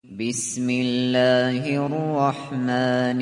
بسم الله الرحمن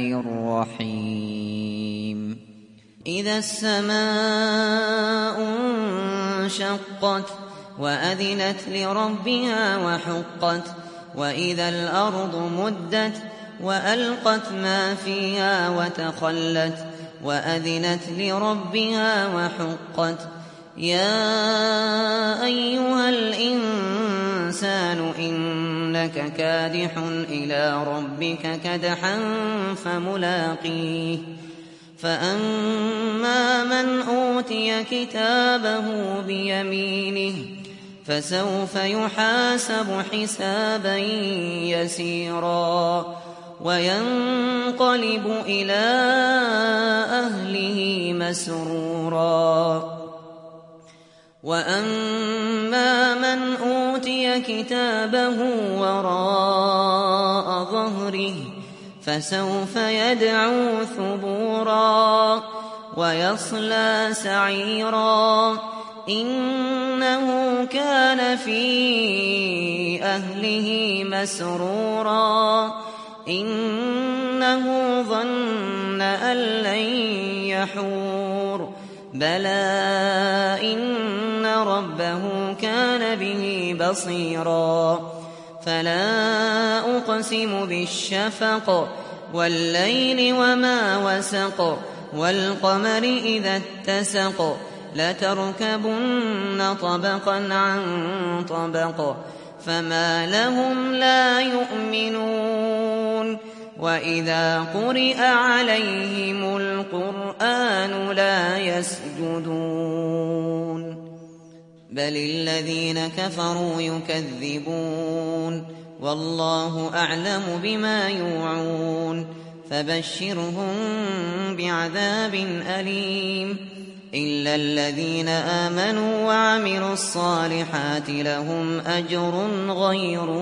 الرحيم إذا السماء انشقت وأذنت لربها وحقت وإذا الأرض مدت وألقت ما فيها وتخلت وأذنت لربها وحقت يا أيها الإنسان إنك كادح إلى ربك كدحا فملاقيه فأما من أوتي كتابه بيمينه فسوف يحاسب حسابا يسيرا وينقلب إلى أهله مسرورا وأما من أوتي كتابه وراء ظهره فسوف يدعو ثبورا ويصلى سعيرا إنه كان في أهله مسرورا إنه ظن أن لن يحور بلى إن ربه كان به بصيرا فلا أقسم بالشفق والليل وما وسق والقمر إذا اتسق لتركبن طبقا عن طبق فما لهم لا يؤمنون وإذا قرئ عليهم القرآن لا يسجدون بل الذين كفروا يكذبون والله أعلم بما يوعون فبشرهم بعذاب أليم إلا الذين آمنوا وعملوا الصالحات لهم أجر غير